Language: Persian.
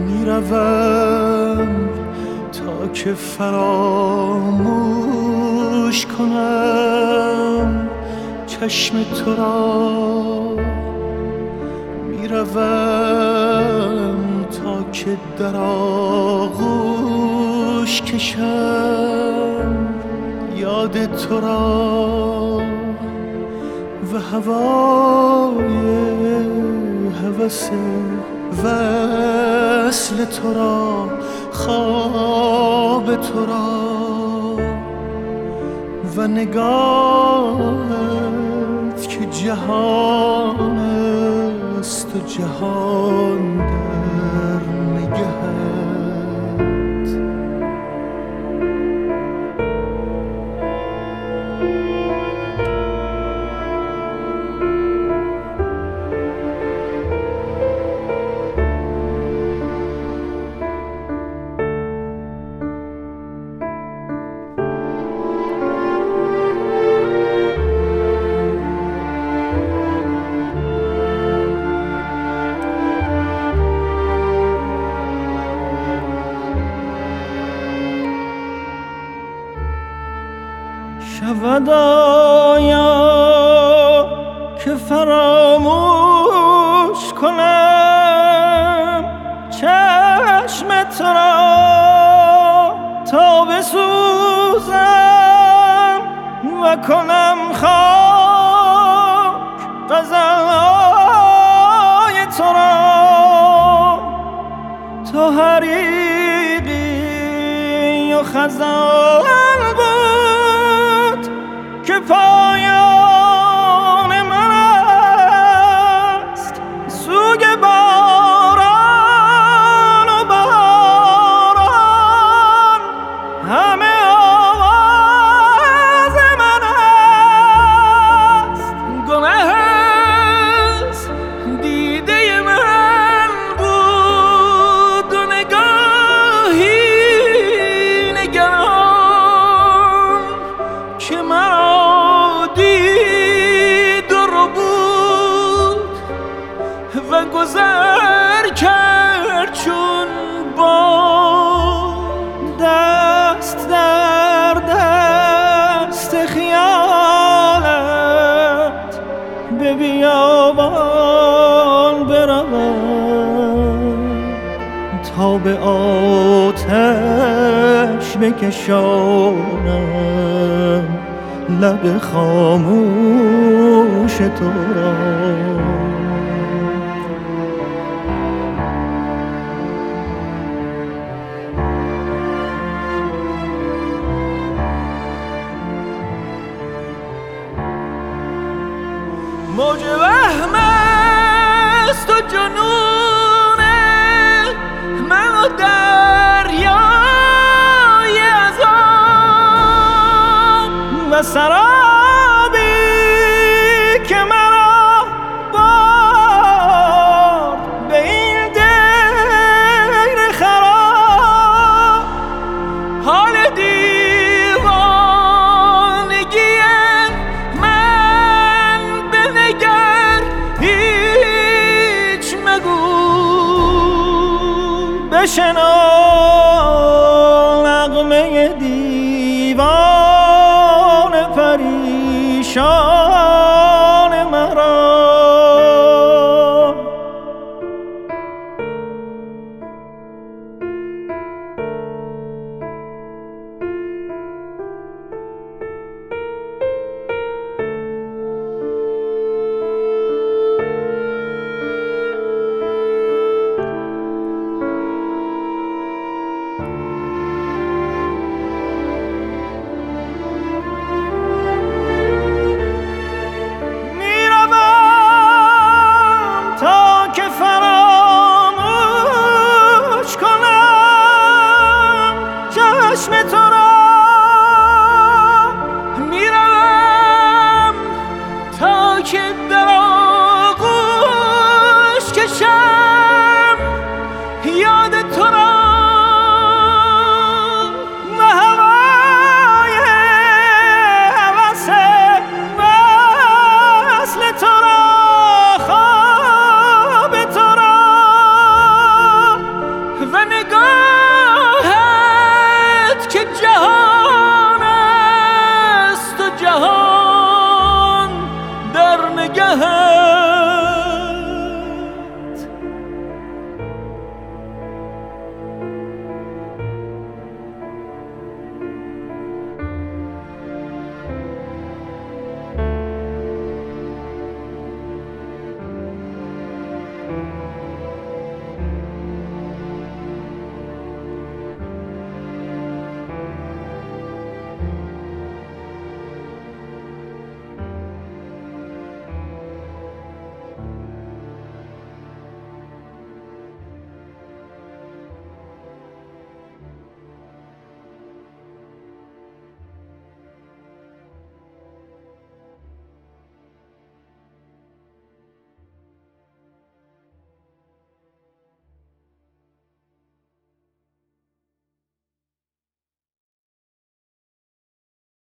میروم تا که فراموش کنم چشم تو را، میروم تا که در آغوش کشم یاد تو را و هوای هوس وصل تو را، خواب تو را و نگاهت که جهان است و جهان در نگهت. شود آیا که فراموش کنم چشم تو را تا بسوزم و کنم خاک غزلهای تو را، تو حریقی و خزان که پایان من است، سوگ باران و بهاران همه آواز من است. گناه است دیده من بود و نگاهی نگران که مرا و گذر کرد چون باد، دست در دست خیالت به بیابان بروم تا به آتش بکشانم لب خاموش تو را. موج وهم است و جنون من و دریای عذاب و سرابی که مرا برد به این دیر خراب. حال بشنو نغمه دیوان پریشان